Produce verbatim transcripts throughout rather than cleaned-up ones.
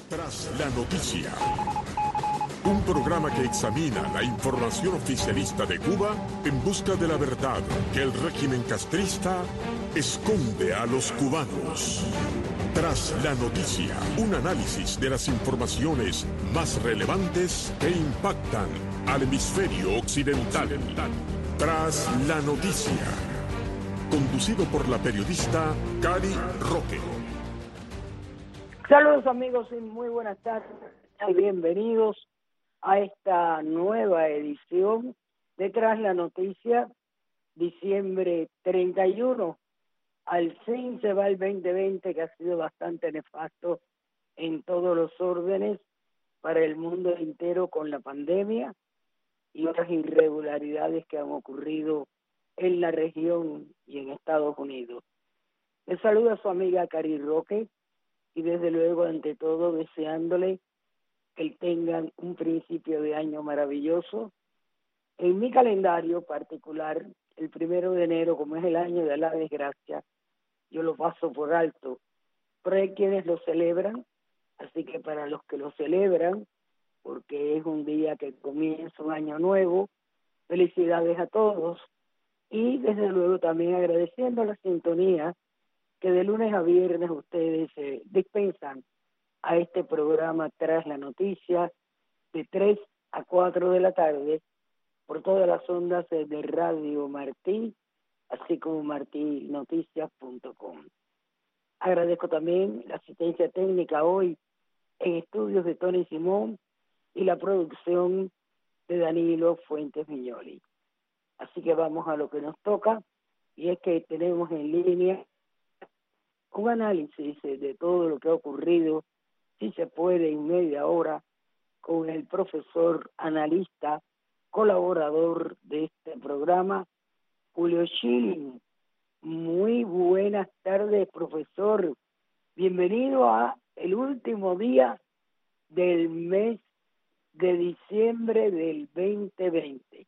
Tras la noticia, un programa que examina la información oficialista de Cuba en busca de la verdad que el régimen castrista esconde a los cubanos. Tras la noticia, un análisis de las informaciones más relevantes que impactan al hemisferio occidental. Tras la noticia, conducido por la periodista Cari Roque. Saludos amigos y muy buenas tardes. Bienvenidos a esta nueva edición de Tras la Noticia, diciembre treinta y uno. Al fin se va el veinte veinte, que ha sido bastante nefasto en todos los órdenes para el mundo entero con la pandemia y otras irregularidades que han ocurrido en la región y en Estados Unidos. Les saluda su amiga Cari Roque y desde luego, ante todo, deseándole que tengan un principio de año maravilloso. En mi calendario particular, el primero de enero, como es el año de la desgracia, yo lo paso por alto, pero hay quienes lo celebran, así que para los que lo celebran, porque es un día que comienza un año nuevo, felicidades a todos, y desde luego también agradeciendo la sintonía que de lunes a viernes ustedes eh, dispensan a este programa Tras la Noticia, de tres a cuatro de la tarde, por todas las ondas de Radio Martí, así como martí noticias punto com. Agradezco también la asistencia técnica hoy en estudios de Tony Simón y la producción de Danilo Fuentes Miñoli. Así que vamos a lo que nos toca, y es que tenemos en línea un análisis de todo lo que ha ocurrido, si se puede, en media hora, con el profesor analista, colaborador de este programa, Julio Schilling. Muy buenas tardes, profesor. Bienvenido a el último día del mes de diciembre del veinte veinte.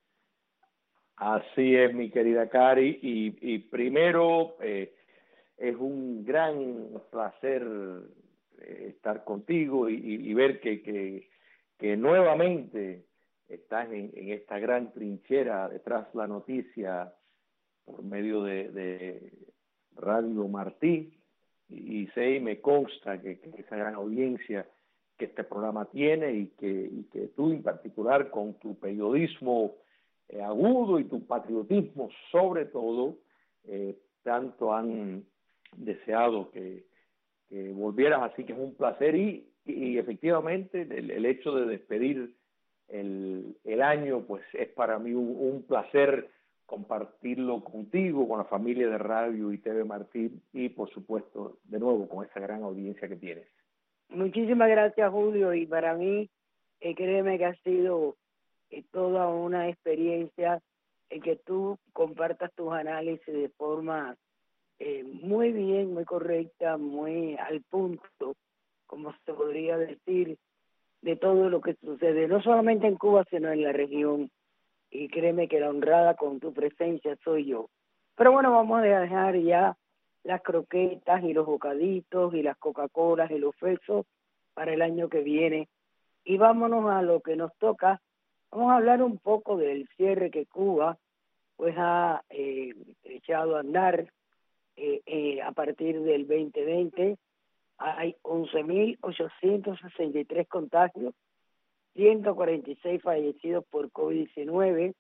Así es, mi querida Cari, y, y primero eh, es un gran placer eh, estar contigo y, y, y ver que, que, que nuevamente estás en, en esta gran trinchera detrás de la noticia por medio de, de Radio Martí, y, y sé y me consta que, que esa gran audiencia que este programa tiene y que, y que tú en particular con tu periodismo eh, agudo y tu patriotismo sobre todo, eh, tanto han deseado que, que volvieras, así que es un placer y, y efectivamente el, el hecho de despedir el, el año pues es para mí un, un placer compartirlo contigo, con la familia de Radio y T V Martí y por supuesto de nuevo con esa gran audiencia que tienes. Muchísimas gracias, Julio, y para mí eh, créeme que ha sido eh, toda una experiencia en que tú compartas tus análisis de forma eh, muy bien, muy correcta, muy al punto, como se podría decir, de todo lo que sucede, no solamente en Cuba, sino en la región. Y créeme que la honrada con tu presencia soy yo. Pero bueno, vamos a dejar ya las croquetas y los bocaditos y las Coca-Colas y los besos para el año que viene. Y vámonos a lo que nos toca. Vamos a hablar un poco del cierre que Cuba pues ha eh, echado a andar eh, eh, a partir del veinte veinte. Hay once mil ochocientos sesenta y tres contagios, ciento cuarenta y seis fallecidos por COVID diecinueve,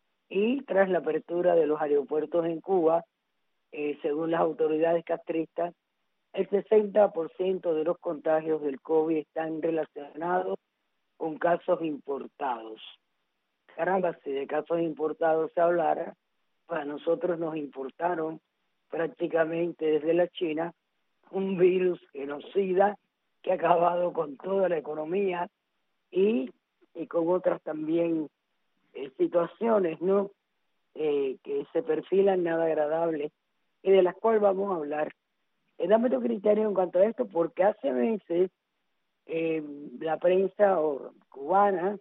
y tras la apertura de los aeropuertos en Cuba, eh, según las autoridades castristas, el sesenta por ciento de los contagios del COVID están relacionados con casos importados. Caramba, si de casos importados se hablara, pues a nosotros nos importaron prácticamente desde la China un virus genocida que ha acabado con toda la economía y, y con otras también eh, situaciones, ¿no? Eh, que se perfilan nada agradables y de las cuales vamos a hablar. Eh, dame tu criterio en cuanto a esto, porque hace meses eh, la prensa o, cubana,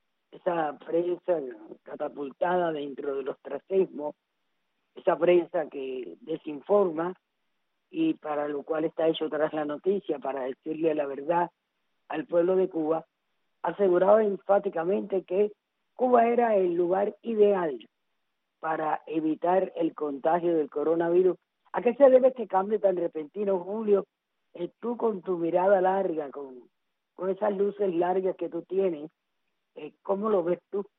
esa prensa catapultada dentro del ostracismo, esa prensa que desinforma y para lo cual está hecho Tras la Noticia, para decirle la verdad al pueblo de Cuba, aseguraba enfáticamente que Cuba era el lugar ideal para evitar el contagio del coronavirus. ¿A qué se debe este cambio tan repentino, Julio? Eh, tú con tu mirada larga, con, con esas luces largas que tú tienes, eh, ¿cómo lo ves tú?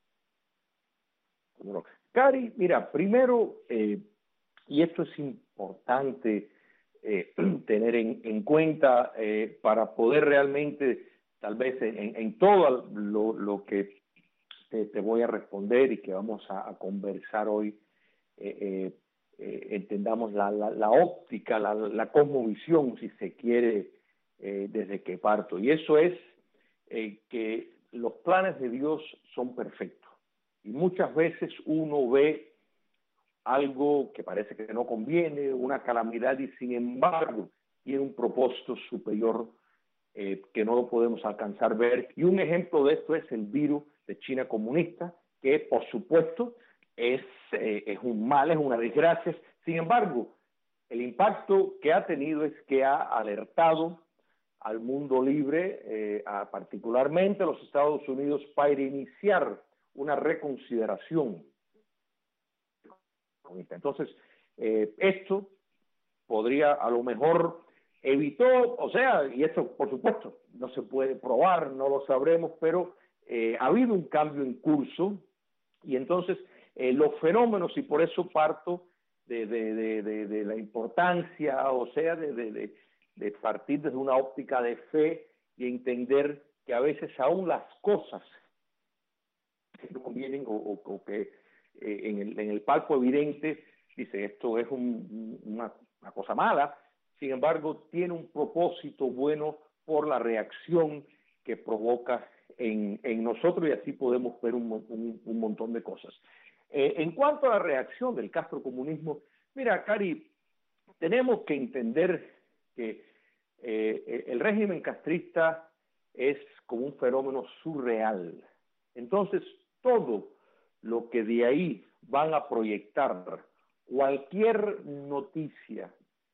Bueno, Cari, mira, primero, eh, y esto es importante eh, tener en, en cuenta eh, para poder realmente, tal vez en, en todo lo, lo que te, te voy a responder y que vamos a, a conversar hoy, eh, eh, eh, entendamos la, la, la óptica, la, la cosmovisión, si se quiere, eh, desde que parto. Y eso es eh, que los planes de Dios son perfectos. Y muchas veces uno ve algo que parece que no conviene, una calamidad, y sin embargo tiene un propósito superior eh, que no lo podemos alcanzar a ver. Y un ejemplo de esto es el virus de China comunista, que por supuesto es, eh, es un mal, es una desgracia. Sin embargo, el impacto que ha tenido es que ha alertado al mundo libre, eh, a, particularmente a los Estados Unidos, para iniciar una reconsideración. Entonces, eh, esto podría a lo mejor evitó, o sea, y esto por supuesto no se puede probar, no lo sabremos, pero eh, ha habido un cambio en curso y entonces eh, los fenómenos, y por eso parto de, de, de, de, de la importancia, o sea, de, de, de, de partir desde una óptica de fe y entender que a veces aún las cosas que no convienen o, o, o que eh, en, el, en el palco evidente dice esto es un, una, una cosa mala, sin embargo tiene un propósito bueno por la reacción que provoca en, en nosotros, y así podemos ver un, un, un montón de cosas. Eh, en cuanto a la reacción del castrocomunismo, mira, Cari, tenemos que entender que eh, el régimen castrista es como un fenómeno surreal. Entonces, todo lo que de ahí van a proyectar, cualquier noticia,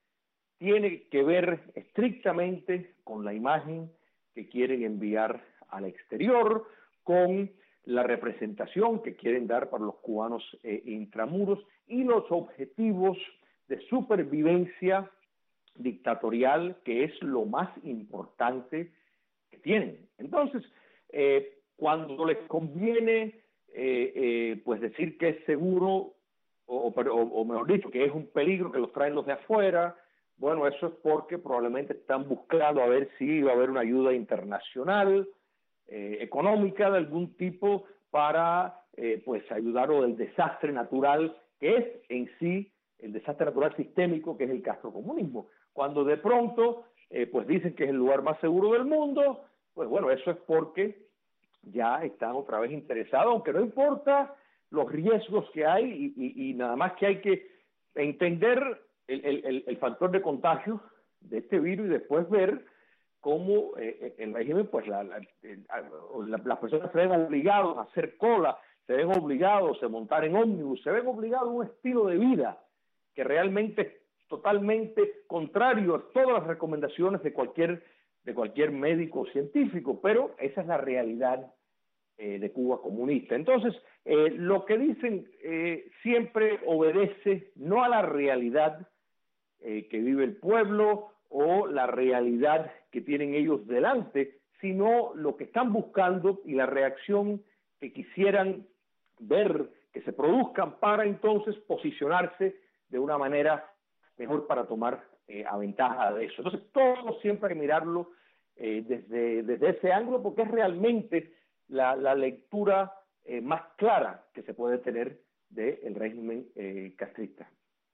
tiene que ver estrictamente con la imagen que quieren enviar al exterior, con la representación que quieren dar para los cubanos eh, intramuros y los objetivos de supervivencia dictatorial, que es lo más importante que tienen. Entonces, eh, cuando les conviene eh, eh, pues decir que es seguro, o, o, o mejor dicho, que es un peligro, que los traen los de afuera, bueno, eso es porque probablemente están buscando a ver si va a haber una ayuda internacional, eh, económica de algún tipo para eh, pues ayudar o del desastre natural que es en sí el desastre natural sistémico que es el castrocomunismo. Cuando de pronto eh, pues dicen que es el lugar más seguro del mundo, pues bueno, eso es porque ya están otra vez interesados, aunque no importa los riesgos que hay y, y, y nada más que hay que entender el, el, el factor de contagio de este virus y después ver cómo eh, el régimen, pues la, la, la, las personas se ven obligados a hacer cola, se ven obligados a montar en ómnibus, se ven obligados a un estilo de vida que realmente es totalmente contrario a todas las recomendaciones de cualquier, de cualquier médico o científico, pero esa es la realidad eh, de Cuba comunista. Entonces, eh, lo que dicen eh, siempre obedece no a la realidad eh, que vive el pueblo o la realidad que tienen ellos delante, sino lo que están buscando y la reacción que quisieran ver que se produzcan para entonces posicionarse de una manera mejor para tomar eh, a ventaja de eso. Entonces, todo siempre hay que mirarlo eh, desde, desde ese ángulo, porque es realmente la, la lectura eh, más clara que se puede tener del régimen eh, castrista.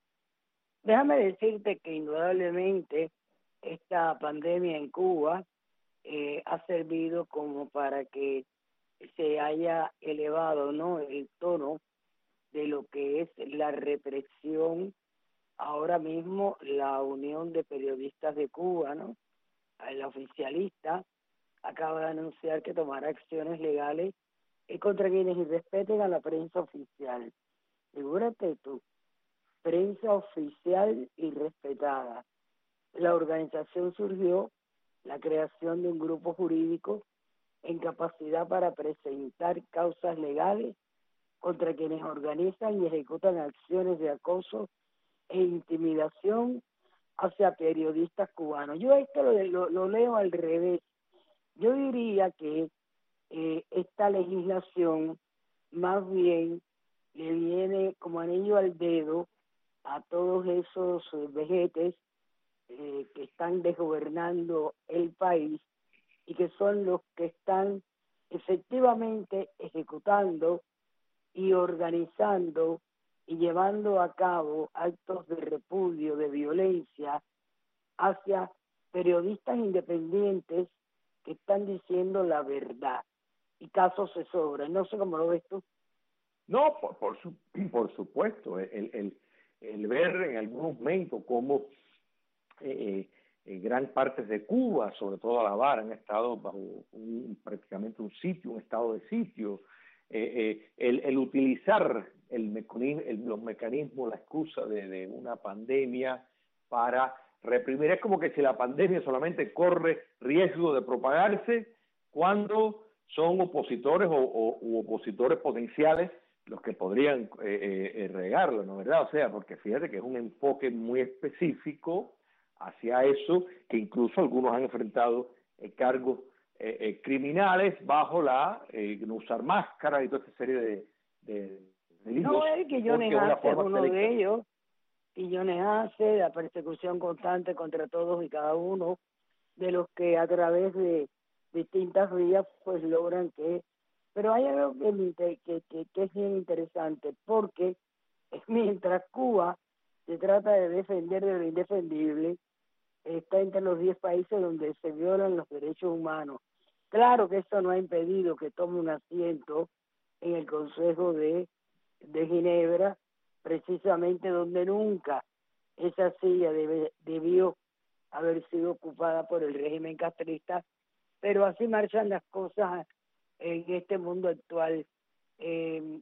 Déjame decirte que indudablemente esta pandemia en Cuba eh, ha servido como para que se haya elevado, ¿no?, el tono de lo que es la represión. Ahora mismo la Unión de Periodistas de Cuba, ¿no?, la oficialista, acaba de anunciar que tomará acciones legales contra quienes irrespeten a la prensa oficial. Figúrate tú, prensa oficial irrespetada. La organización surgió la creación de un grupo jurídico en capacidad para presentar causas legales contra quienes organizan y ejecutan acciones de acoso e intimidación hacia periodistas cubanos. Yo esto lo, lo, lo leo al revés. Yo diría que eh, esta legislación más bien le viene como anillo al dedo a todos esos eh, vejetes eh, que están desgobernando el país y que son los que están efectivamente ejecutando y organizando y llevando a cabo actos de repudio, de violencia hacia periodistas independientes que están diciendo la verdad. Y casos se sobran. No sé cómo lo ves tú. No, por, por, su, por supuesto. El, el, el ver en algunos momentos cómo eh, eh, gran parte de Cuba, sobre todo La Habana, han estado bajo un, prácticamente un sitio, un estado de sitio. Eh, eh, el, el utilizar el mecanismo, el, los mecanismos, la excusa de, de una pandemia para reprimir. Es como que si la pandemia solamente corre riesgo de propagarse cuando son opositores o, o u opositores potenciales los que podrían eh, eh, regarlo, ¿no es verdad? O sea, porque fíjate que es un enfoque muy específico hacia eso, que incluso algunos han enfrentado eh, cargos eh, eh, criminales bajo la eh, no usar máscara y toda esta serie de, de delitos. No, es que Johnny Hace es uno selecta. de ellos, y Johnny Hace, la persecución constante contra todos y cada uno de los que a través de distintas vías pues logran que... Pero hay algo que, que, que, que es bien interesante, porque mientras Cuba se trata de defender de lo indefendible, está entre los diez países donde se violan los derechos humanos. Claro que esto no ha impedido que tome un asiento en el Consejo de, de Ginebra, precisamente donde nunca esa silla debe, debió haber sido ocupada por el régimen castrista, pero así marchan las cosas en este mundo actual. Eh,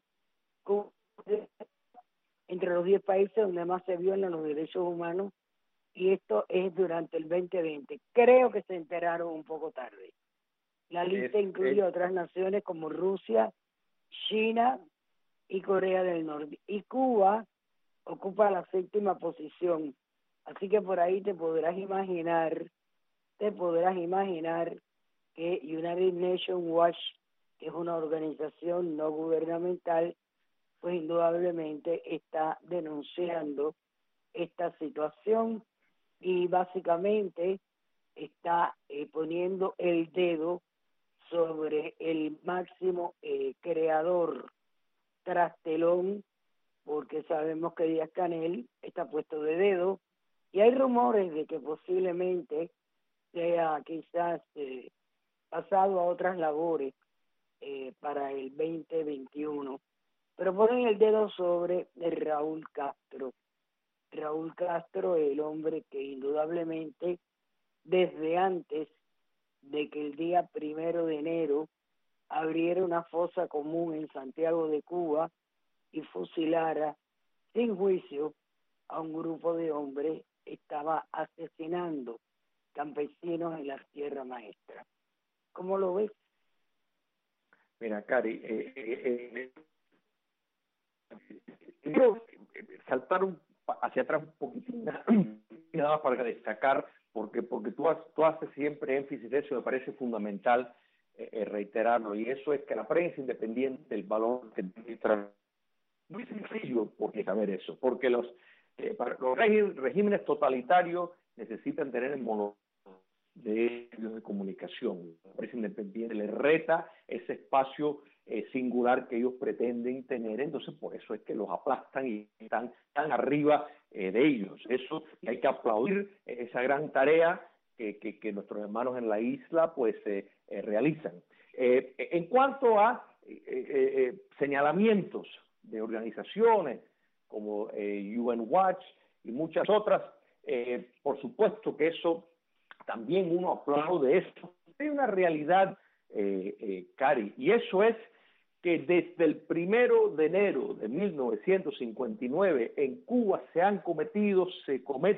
entre los diez países donde más se violan los derechos humanos, y esto es durante el veinte veinte. Creo que se enteraron un poco tarde. La lista es, incluye es... otras naciones como Rusia, China y Corea del Norte. Y Cuba ocupa la séptima posición. Así que por ahí te podrás imaginar, te podrás imaginar que United Nations Watch, que es una organización no gubernamental, pues indudablemente está denunciando esta situación y básicamente está eh, poniendo el dedo sobre el máximo eh, creador trastelón, porque sabemos que Díaz-Canel está puesto de dedo y hay rumores de que posiblemente sea quizás eh, pasado a otras labores eh, para el veinte veintiuno, pero ponen el dedo sobre Raúl Castro. Raúl Castro, el hombre que indudablemente desde antes de que el día primero de enero abriera una fosa común en Santiago de Cuba y fusilara sin juicio a un grupo de hombres, estaba asesinando campesinos en la Sierra Maestra. ¿Cómo lo ves? Mira, Cari, eh, eh, eh, quiero saltar un, hacia atrás un poquitín, nada más para destacar, porque porque tú, has, tú haces siempre énfasis de eso, me parece fundamental eh, reiterarlo, y eso es que la prensa independiente, el valor que administra, muy sencillo porque saber eso, porque los, eh, para los regímenes totalitarios necesitan tener el monopolio de medios de comunicación. La prensa independiente les reta ese espacio eh, singular que ellos pretenden tener, entonces por eso es que los aplastan y están tan arriba eh, de ellos. Eso, y hay que aplaudir esa gran tarea que, que, que nuestros hermanos en la isla pues eh, eh, realizan. Eh, en cuanto a eh, eh, señalamientos de organizaciones como eh, U N Watch y muchas otras, eh, por supuesto que eso también uno aplaude esto. Hay una realidad, eh, eh, Cari, y eso es que desde el primero de enero de mil novecientos cincuenta y nueve en Cuba se han cometido, se cometen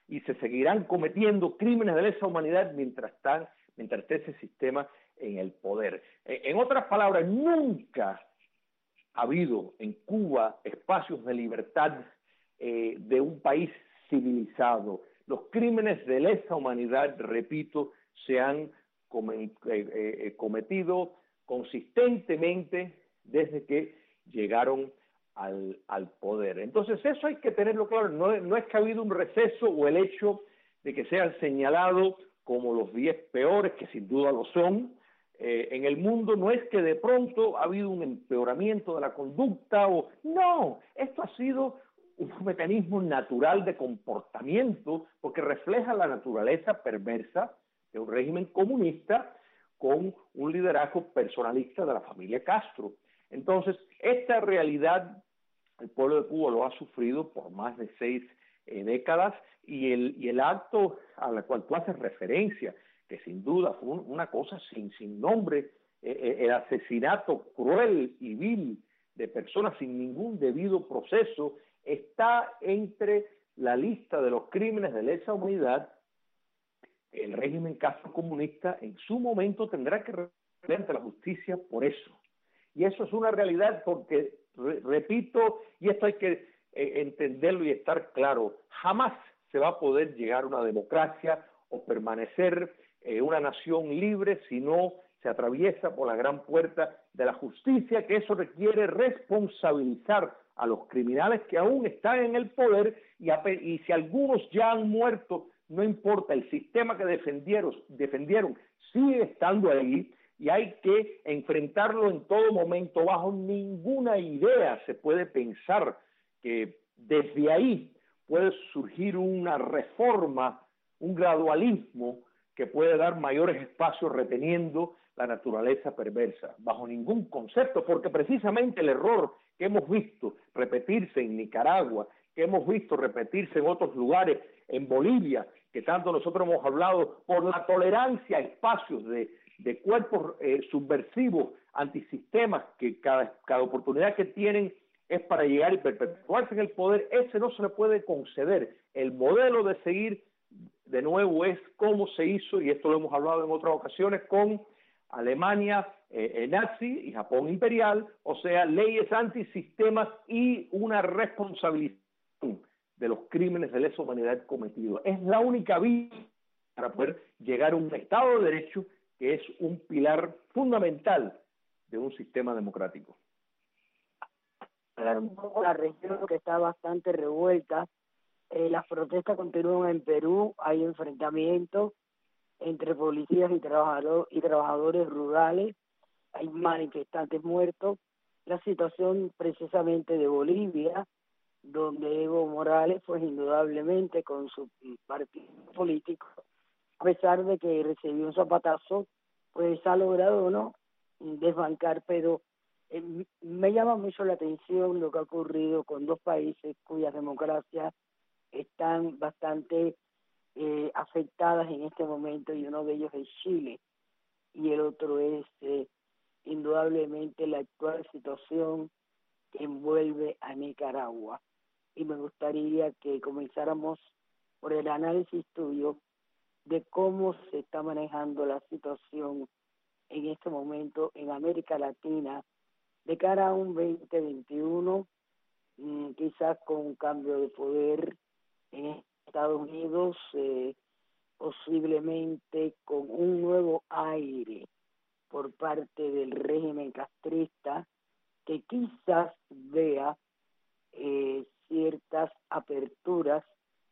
y se seguirán cometiendo crímenes de lesa humanidad mientras, están, mientras esté ese sistema en el poder. En otras palabras, nunca ha habido en Cuba espacios de libertad eh, de un país civilizado. Los crímenes de lesa humanidad, repito, se han come, eh, eh, cometido consistentemente desde que llegaron al, al poder. Entonces eso hay que tenerlo claro, no, no es que ha habido un receso o el hecho de que sean señalados como los diez peores, que sin duda lo son, eh, en el mundo, no es que de pronto ha habido un empeoramiento de la conducta, o no, esto ha sido un mecanismo natural de comportamiento, porque refleja la naturaleza perversa de un régimen comunista con un liderazgo personalista de la familia Castro. Entonces, esta realidad, el pueblo de Cuba lo ha sufrido por más de seis eh, décadas, y el, y el acto al cual tú haces referencia, que sin duda fue un, una cosa sin, sin nombre, eh, el asesinato cruel y vil de personas sin ningún debido proceso, está entre la lista de los crímenes de lesa humanidad. El régimen Castro comunista en su momento tendrá que responder ante la justicia por eso. Y eso es una realidad porque, re, repito, y esto hay que eh, entenderlo y estar claro, jamás se va a poder llegar a una democracia o permanecer eh, una nación libre si no se atraviesa por la gran puerta de la justicia, que eso requiere responsabilizar a los criminales que aún están en el poder, y, a, y si algunos ya han muerto, no importa, el sistema que defendieron, defendieron sigue estando ahí, y hay que enfrentarlo en todo momento. Bajo ninguna idea se puede pensar que desde ahí puede surgir una reforma, un gradualismo que puede dar mayores espacios reteniendo la naturaleza perversa, bajo ningún concepto, porque precisamente el error que hemos visto repetirse en Nicaragua, que hemos visto repetirse en otros lugares, en Bolivia, que tanto nosotros hemos hablado, por la tolerancia a espacios de, de cuerpos eh, subversivos, antisistemas, que cada, cada oportunidad que tienen es para llegar y perpetuarse en el poder, ese no se le puede conceder. El modelo de seguir, de nuevo, es como se hizo, y esto lo hemos hablado en otras ocasiones, con Alemania eh, nazi y Japón imperial, o sea, leyes antisistemas y una responsabilización de los crímenes de lesa humanidad cometidos. Es la única vía para poder llegar a un Estado de Derecho, que es un pilar fundamental de un sistema democrático. Un poco la región que está bastante revuelta, eh, las protestas continúan en Perú, hay enfrentamientos entre policías y, trabajador, y trabajadores rurales, hay manifestantes muertos. La situación precisamente de Bolivia, donde Evo Morales, pues indudablemente con su partido político, a pesar de que recibió un zapatazo, pues ha logrado no desbancar, pero eh, me llama mucho la atención lo que ha ocurrido con dos países cuyas democracias están bastante eh, afectadas en este momento, y uno de ellos es Chile y el otro es eh, indudablemente la actual situación que envuelve a Nicaragua. Y me gustaría que comenzáramos por el análisis tuyo de cómo se está manejando la situación en este momento en América Latina de cara a un veinte veintiuno, mmm, quizás con un cambio de poder en Estados Unidos, eh, posiblemente con un nuevo aire por parte del régimen castrista, que quizás vea eh, ciertas aperturas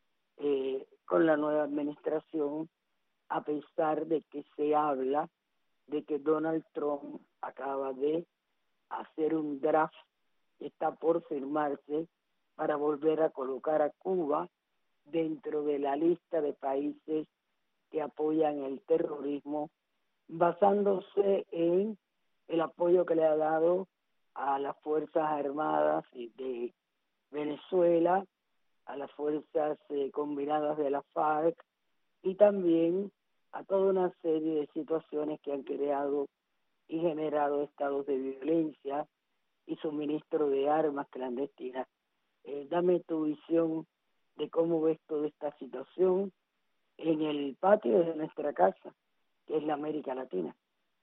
eh, con la nueva administración, a pesar de que se habla de que Donald Trump acaba de hacer un draft que está por firmarse para volver a colocar a Cuba dentro de la lista de países que apoyan el terrorismo, basándose en el apoyo que le ha dado a las Fuerzas Armadas de Venezuela, a las Fuerzas eh, Combinadas de la FARC, y también a toda una serie de situaciones que han creado y generado estados de violencia y suministro de armas clandestinas. Eh, dame tu visión de cómo ves toda esta situación en el patio de nuestra casa, que es la América Latina.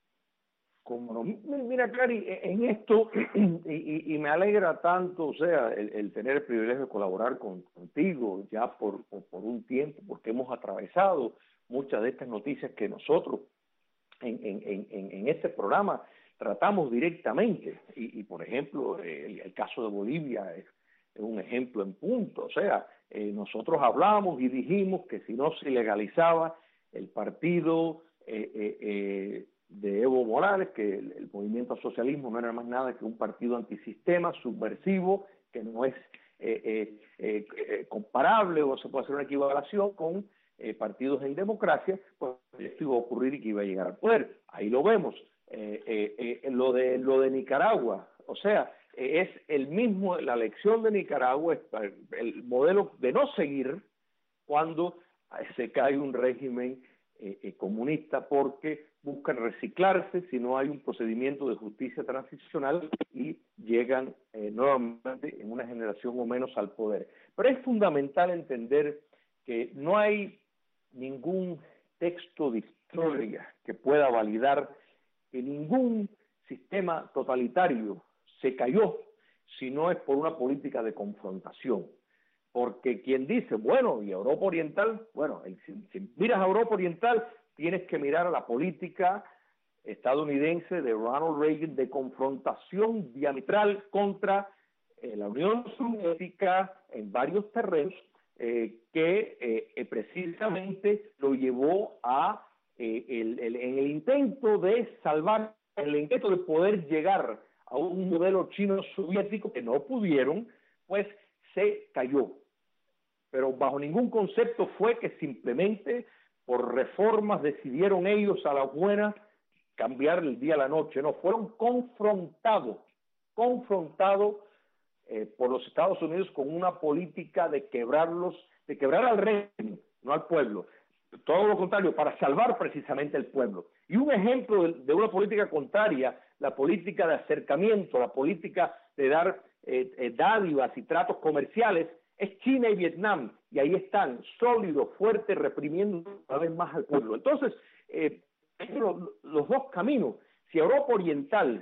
Como no. Mira, Cari, en esto, y, y, y me alegra tanto, o sea, el, el tener el privilegio de colaborar con, contigo ya por, por, por un tiempo, porque hemos atravesado muchas de estas noticias que nosotros en, en, en, en este programa tratamos directamente. Y, y por ejemplo, el, el caso de Bolivia es, es un ejemplo en punto. O sea, eh, nosotros hablamos y dijimos que si no se legalizaba el partido eh, eh, eh, de Evo Morales, que el, el movimiento al socialismo no era más nada que un partido antisistema, subversivo, que no es eh, eh, eh, eh, comparable o se puede hacer una equivalación con eh, partidos en democracia, pues esto iba a ocurrir y que iba a llegar al poder. Ahí lo vemos. Eh, eh, eh, lo de lo de Nicaragua, o sea, eh, es el mismo, la lección de Nicaragua es el modelo de no seguir cuando se cae un régimen eh, eh, comunista, porque buscan reciclarse si no hay un procedimiento de justicia transicional y llegan eh, nuevamente en una generación o menos al poder. Pero es fundamental entender que no hay ningún texto de historia que pueda validar que ningún sistema totalitario se cayó si no es por una política de confrontación. Porque quien dice, bueno, y Europa Oriental, bueno, si, si miras a Europa Oriental, tienes que mirar a la política estadounidense de Ronald Reagan de confrontación diametral contra eh, la Unión Soviética en varios terrenos, eh, que eh, precisamente lo llevó a Eh, el, el, en el intento de salvar, en el intento de poder llegar a un modelo chino soviético que no pudieron, pues se cayó. Pero bajo ningún concepto fue que simplemente por reformas decidieron ellos a la buena cambiar el día a la noche. No, fueron confrontados, confrontados eh, por los Estados Unidos con una política de quebrarlos, de quebrar al régimen, no al pueblo. Todo lo contrario, para salvar precisamente el pueblo. Y un ejemplo de, de una política contraria, la política de acercamiento, la política de dar eh, eh, dádivas y tratos comerciales, es China y Vietnam. Y ahí están, sólidos, fuertes, reprimiendo cada vez más al pueblo. Entonces, eh, los, los dos caminos. Si Europa Oriental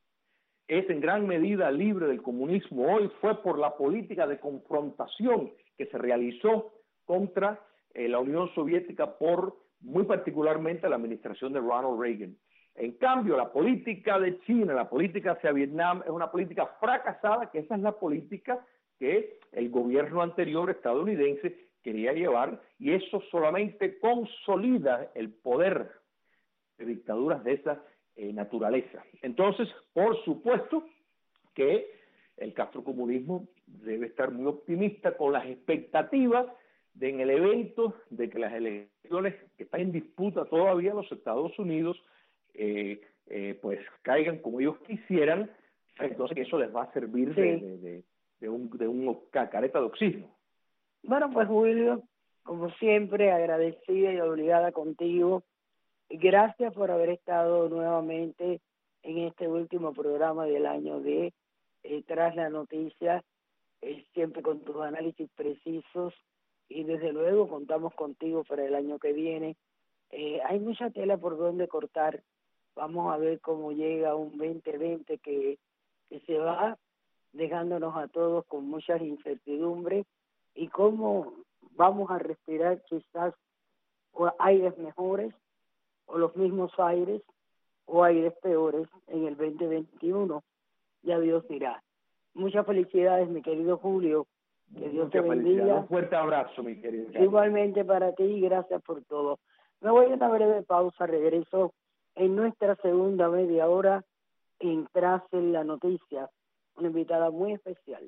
es en gran medida libre del comunismo hoy, fue por la política de confrontación que se realizó contra Eh, la Unión Soviética por, muy particularmente, la administración de Ronald Reagan. En cambio, la política de China, la política hacia Vietnam, es una política fracasada, que esa es la política que el gobierno anterior estadounidense quería llevar, y eso solamente consolida el poder de dictaduras de esa eh, naturaleza. Entonces, por supuesto que el castrocomunismo debe estar muy optimista con las expectativas de en el evento de que las elecciones que están en disputa todavía en los Estados Unidos eh, eh, pues caigan como ellos quisieran, entonces que eso les va a servir sí. de, de, de, de, un, de un careta de oxígeno. Bueno, pues Julio, como siempre, agradecida y obligada contigo. Gracias por haber estado nuevamente en este último programa del año de eh, Tras la Noticia, eh, siempre con tus análisis precisos. Y desde luego contamos contigo para el año que viene. Eh, hay mucha tela por donde cortar. Vamos a ver cómo llega un veinte veinte que, que se va dejándonos a todos con muchas incertidumbres y cómo vamos a respirar quizás o aires mejores o los mismos aires o aires peores en el veinte veintiuno. Ya Dios dirá. Muchas felicidades, mi querido Julio. Que Dios Muchas te bendiga. Un fuerte abrazo, mi querido. Igualmente para ti y gracias por todo. Me voy a una breve pausa, regreso en nuestra segunda media hora en Tras la Noticia. Una invitada muy especial.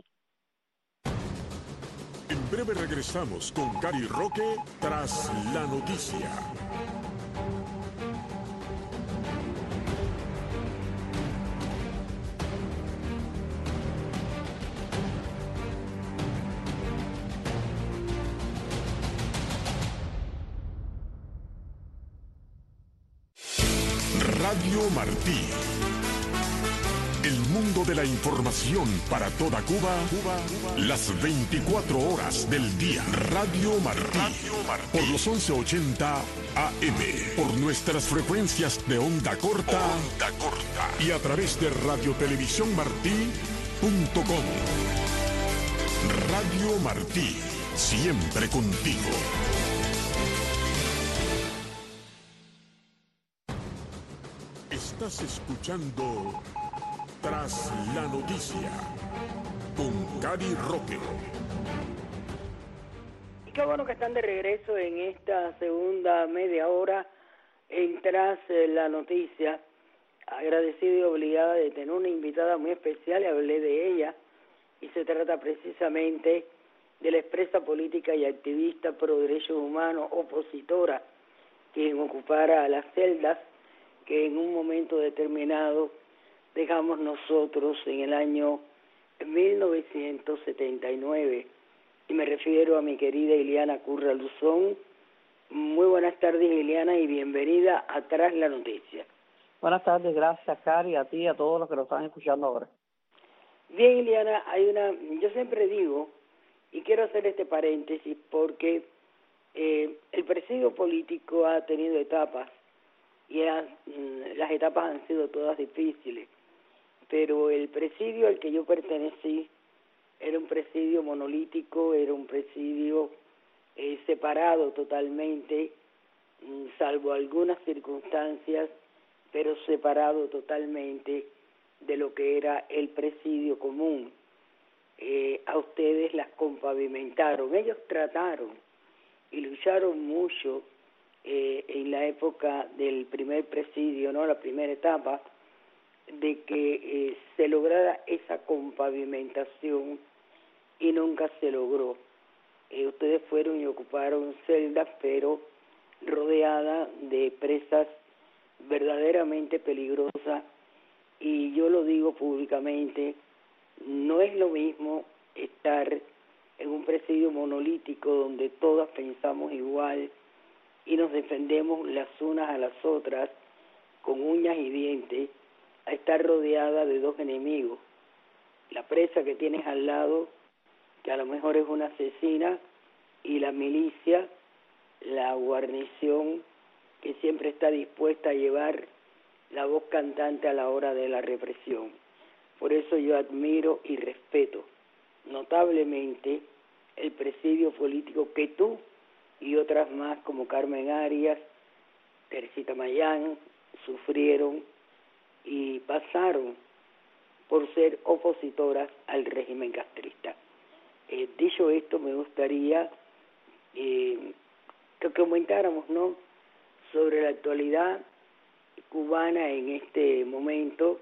En breve regresamos con Cari Roque Tras la Noticia. Radio Martí. El mundo mundo de la información para toda Cuba, Cuba, Cuba, las veinticuatro horas del día. Radio Martí, Radio Martí, por los once ochenta A M, por nuestras frecuencias de onda corta, onda corta y a través de radiotelevisión martí punto com. Radio Martí, siempre contigo. Estás escuchando Tras la Noticia con Cari Roque. Y qué bueno que están de regreso en esta segunda media hora en Tras la Noticia. Agradecida y obligada de tener una invitada muy especial, y hablé de ella, y se trata precisamente de la expresa política y activista pro derechos humanos, opositora, quien ocupara las celdas que en un momento determinado dejamos nosotros en el año mil novecientos setenta y nueve, y me refiero a mi querida Iliana Curra Luzón. Muy buenas tardes, Iliana, y bienvenida a Tras la Noticia. Buenas tardes, gracias, Cari, a ti y a todos los que nos están escuchando ahora. Bien, Iliana, hay una, yo siempre digo, y quiero hacer este paréntesis porque eh, el presidio político ha tenido etapas, y era, las etapas han sido todas difíciles, pero el presidio al que yo pertenecí era un presidio monolítico, era un presidio eh, separado totalmente, salvo algunas circunstancias, pero separado totalmente de lo que era el presidio común. Eh, a ustedes las compavimentaron, ellos trataron y lucharon mucho Eh, en la época del primer presidio, no, la primera etapa, de que eh, se lograra esa compavimentación, y nunca se logró. Eh, ustedes fueron y ocuparon celdas, pero rodeada de presas verdaderamente peligrosas, y yo lo digo públicamente, no es lo mismo estar en un presidio monolítico donde todas pensamos igual y nos defendemos las unas a las otras con uñas y dientes, a estar rodeada de dos enemigos. La presa que tienes al lado, que a lo mejor es una asesina, y la milicia, la guarnición, que siempre está dispuesta a llevar la voz cantante a la hora de la represión. Por eso yo admiro y respeto notablemente el presidio político que tú y otras más como Carmen Arias, Teresita Mayán, sufrieron y pasaron por ser opositoras al régimen castrista. Eh, dicho esto, me gustaría eh, que comentáramos, ¿no?, sobre la actualidad cubana en este momento.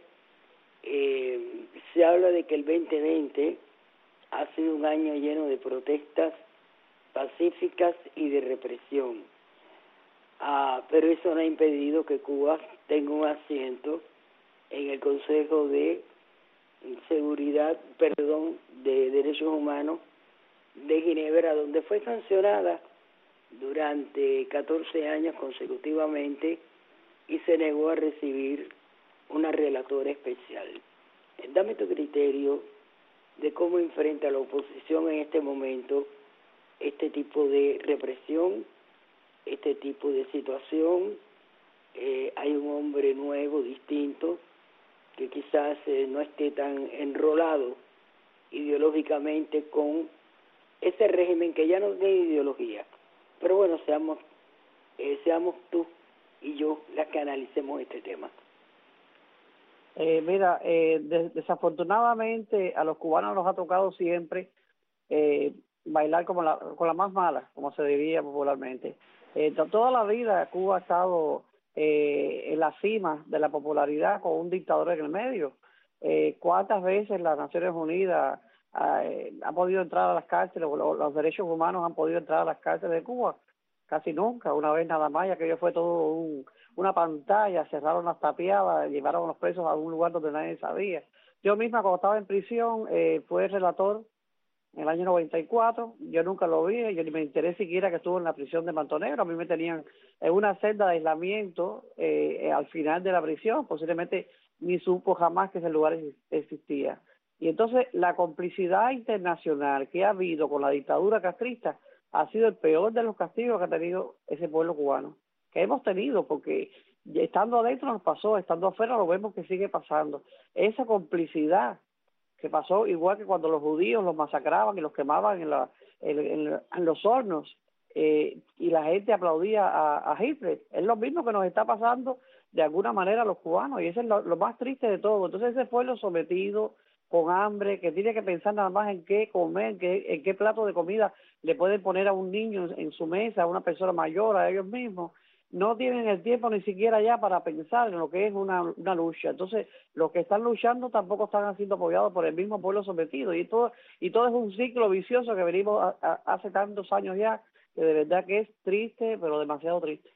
Eh, se habla de que el veinte veinte ha sido un año lleno de protestas pacíficas y de represión, ah, pero eso no ha impedido que Cuba tenga un asiento en el Consejo de Seguridad, perdón, de Derechos Humanos de Ginebra, donde fue sancionada durante catorce años consecutivamente y se negó a recibir una relatora especial. Dame tu criterio de cómo enfrenta la oposición en este momento este tipo de represión, este tipo de situación. Eh, hay un hombre nuevo, distinto, que quizás eh, no esté tan enrolado ideológicamente con ese régimen que ya no tiene ideología. Pero bueno, seamos, eh, seamos tú y yo las que analicemos este tema. Eh, mira, eh, des- desafortunadamente a los cubanos nos ha tocado siempre eh, bailar como la, con la más mala, como se diría popularmente. Eh, to- toda la vida Cuba ha estado eh, en la cima de la popularidad con un dictador en el medio. Eh, ¿Cuántas veces las Naciones Unidas eh, han podido entrar a las cárceles, o los, los derechos humanos han podido entrar a las cárceles de Cuba? Casi nunca, una vez nada más, ya que fue todo un, una pantalla, cerraron las tapiadas, llevaron a los presos a un lugar donde nadie sabía. Yo misma, cuando estaba en prisión, eh, fui relator en el año noventa y cuatro, yo nunca lo vi, yo ni me enteré siquiera que estuvo en la prisión de Manto Negro. A mí me tenían en una celda de aislamiento eh, al final de la prisión, posiblemente ni supo jamás que ese lugar existía. Y entonces la complicidad internacional que ha habido con la dictadura castrista ha sido el peor de los castigos que ha tenido ese pueblo cubano, que hemos tenido, porque estando adentro nos pasó, estando afuera lo vemos que sigue pasando. Esa complicidad que pasó igual que cuando los judíos los masacraban y los quemaban en, la, en, en, en los hornos, eh, y la gente aplaudía a, a Hitler. Es lo mismo que nos está pasando de alguna manera a los cubanos, y eso es lo, lo más triste de todo. Entonces ese pueblo sometido, con hambre, que tiene que pensar nada más en qué comer, en qué, en qué plato de comida le pueden poner a un niño en, en su mesa, a una persona mayor, a ellos mismos, no tienen el tiempo ni siquiera ya para pensar en lo que es una, una lucha. Entonces, los que están luchando tampoco están siendo apoyados por el mismo pueblo sometido, y todo y todo es un ciclo vicioso que venimos a, a, hace tantos años ya, que de verdad que es triste, pero demasiado triste.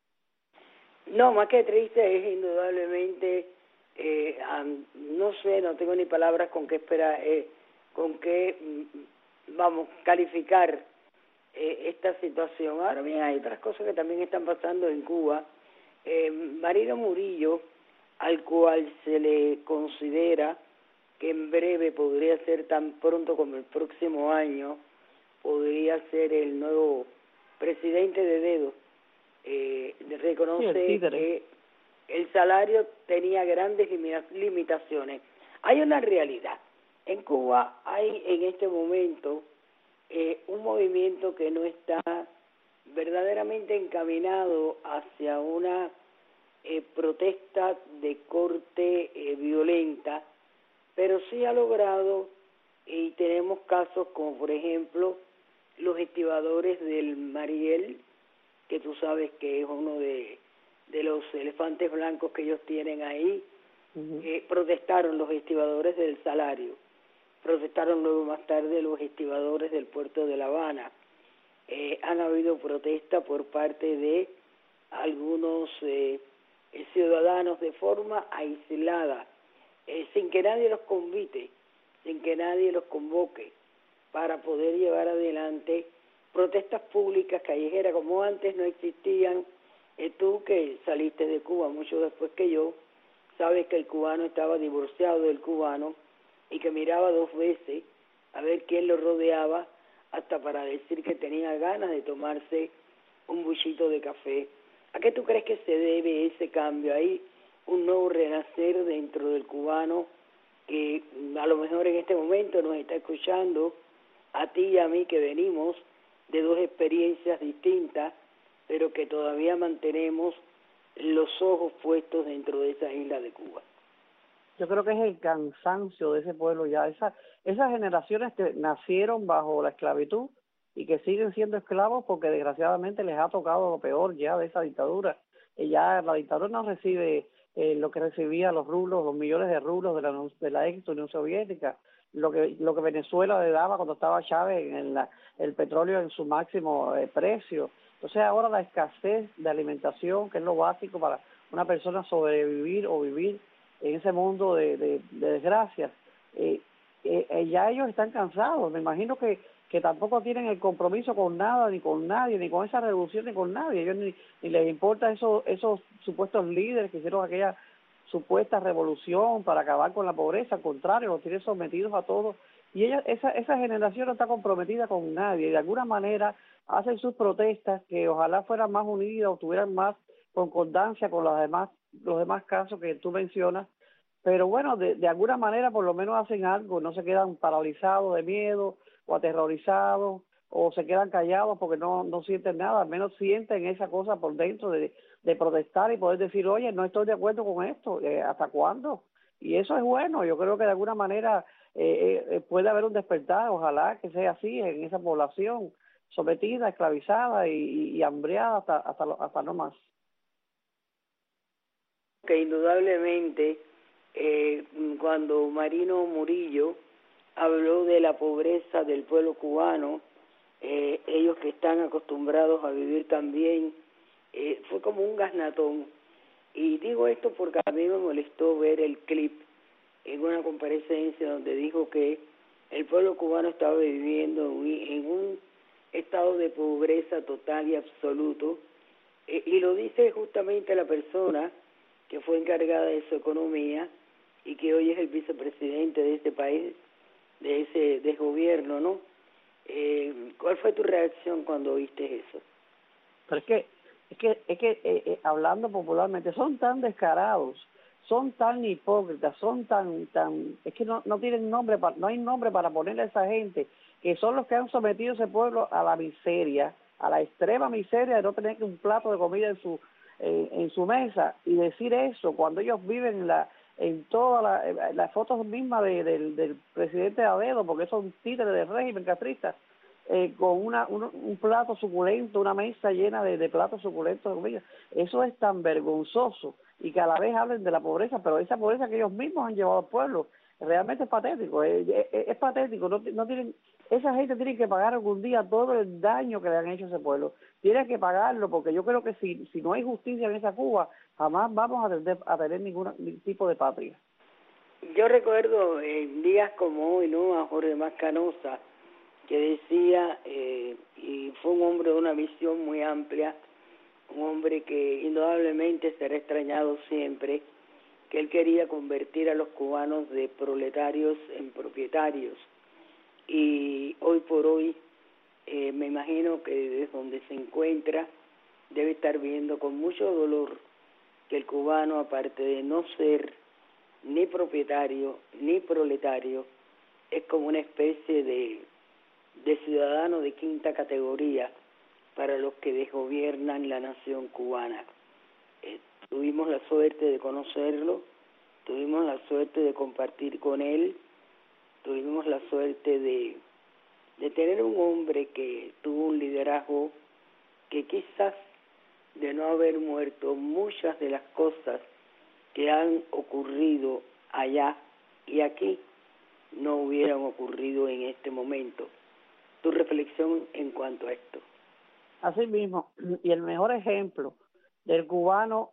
No, más que triste es indudablemente, eh, um, no sé, no tengo ni palabras con qué esperar, eh, con qué, vamos, calificar Eh, esta situación. Ahora bien, hay otras cosas que también están pasando en Cuba. Eh, Marino Murillo, al cual se le considera que en breve podría ser, tan pronto como el próximo año, podría ser el nuevo presidente de Dedo, eh, reconoce sí, el que el salario tenía grandes limitaciones. Hay una realidad. En Cuba hay en este momento Eh, un movimiento que no está verdaderamente encaminado hacia una eh, protesta de corte eh, violenta, pero sí ha logrado, y tenemos casos como por ejemplo los estibadores del Mariel, que tú sabes que es uno de, de los elefantes blancos que ellos tienen ahí. Uh-huh. eh, protestaron los estibadores del Salario. Protestaron luego más tarde los estibadores del puerto de La Habana. Eh, han habido protestas por parte de algunos eh, ciudadanos de forma aislada, eh, sin que nadie los convite, sin que nadie los convoque, para poder llevar adelante protestas públicas callejeras como antes no existían. Eh, tú que saliste de Cuba mucho después que yo, sabes que el cubano estaba divorciado del cubano, y que miraba dos veces a ver quién lo rodeaba, hasta para decir que tenía ganas de tomarse un buchito de café. ¿A qué tú crees que se debe ese cambio? Hay un nuevo renacer dentro del cubano que a lo mejor en este momento nos está escuchando, a ti y a mí, que venimos de dos experiencias distintas, pero que todavía mantenemos los ojos puestos dentro de esa isla de Cuba. Yo creo que es el cansancio de ese pueblo ya, esa, esas generaciones que nacieron bajo la esclavitud y que siguen siendo esclavos porque desgraciadamente les ha tocado lo peor ya de esa dictadura. Y ya la dictadura no recibe eh, lo que recibía los rublos, los millones de rublos de la, de la ex Unión Soviética, lo que lo que Venezuela le daba cuando estaba Chávez en la, el petróleo en su máximo eh, precio. Entonces ahora la escasez de alimentación, que es lo básico para una persona sobrevivir o vivir en ese mundo de, de, de desgracias, eh, eh, ya ellos están cansados. Me imagino que, que tampoco tienen el compromiso con nada, ni con nadie, ni con esa revolución, ni con nadie. Ellos ni, ni les importa esos, esos supuestos líderes que hicieron aquella supuesta revolución para acabar con la pobreza. Al contrario, los tienen sometidos a todos. Y ella, esa, esa generación no está comprometida con nadie. De alguna manera hacen sus protestas que ojalá fueran más unidas o tuvieran más concordancia con los demás los demás casos que tú mencionas, pero bueno, de, de alguna manera por lo menos hacen algo, no se quedan paralizados de miedo o aterrorizados, o se quedan callados porque no, no sienten nada, al menos sienten esa cosa por dentro de, de protestar y poder decir, oye, no estoy de acuerdo con esto, eh, ¿hasta cuándo? Y eso es bueno. Yo creo que de alguna manera eh, eh, puede haber un despertar, ojalá que sea así en esa población sometida, esclavizada y, y, y hambreada hasta, hasta, hasta no más. Que indudablemente eh, cuando Marino Murillo habló de la pobreza del pueblo cubano, eh, ellos que están acostumbrados a vivir también, eh, fue como un gaznatón. Y digo esto porque a mí me molestó ver el clip en una comparecencia donde dijo que el pueblo cubano estaba viviendo en un estado de pobreza total y absoluto, eh, y lo dice justamente la persona que fue encargada de su economía y que hoy es el vicepresidente de este país, de ese de gobierno, ¿no? Eh, ¿Cuál fue tu reacción cuando oíste eso? Pero es que, es que, es que eh, eh, hablando popularmente, son tan descarados, son tan hipócritas, son tan, tan, es que no, no tienen nombre, para, no hay nombre para ponerle a esa gente, que son los que han sometido a ese pueblo a la miseria, a la extrema miseria de no tener que un plato de comida en su, eh, en su mesa, y decir eso cuando ellos viven en la, en todas las la fotos mismas de, del, del presidente Adedo, porque son títeres del régimen castrista, eh, con una un, un plato suculento, una mesa llena de, de platos suculentos de comida. Eso es tan vergonzoso, y que a la vez hablen de la pobreza, pero esa pobreza que ellos mismos han llevado al pueblo, realmente es patético, es, es, es patético, no, no tienen, esa gente tiene que pagar algún día todo el daño que le han hecho a ese pueblo, tiene que pagarlo, porque yo creo que si, si no hay justicia en esa Cuba, jamás vamos a tener, a tener ningún tipo de patria. Yo recuerdo en días como hoy, ¿no?, a Jorge Mascanosa, que decía, eh, y fue un hombre de una visión muy amplia, un hombre que indudablemente será extrañado siempre, que él quería convertir a los cubanos de proletarios en propietarios. Y hoy por hoy, eh, me imagino que desde donde se encuentra, debe estar viendo con mucho dolor que el cubano, aparte de no ser ni propietario ni proletario, es como una especie de, de ciudadano de quinta categoría para los que desgobiernan la nación cubana. Eh, tuvimos la suerte de conocerlo, tuvimos la suerte de compartir con él, tuvimos la suerte de, de tener un hombre que tuvo un liderazgo que quizás de no haber muerto muchas de las cosas que han ocurrido allá y aquí no hubieran ocurrido en este momento. Tu reflexión en cuanto a esto. Así mismo, y el mejor ejemplo del cubano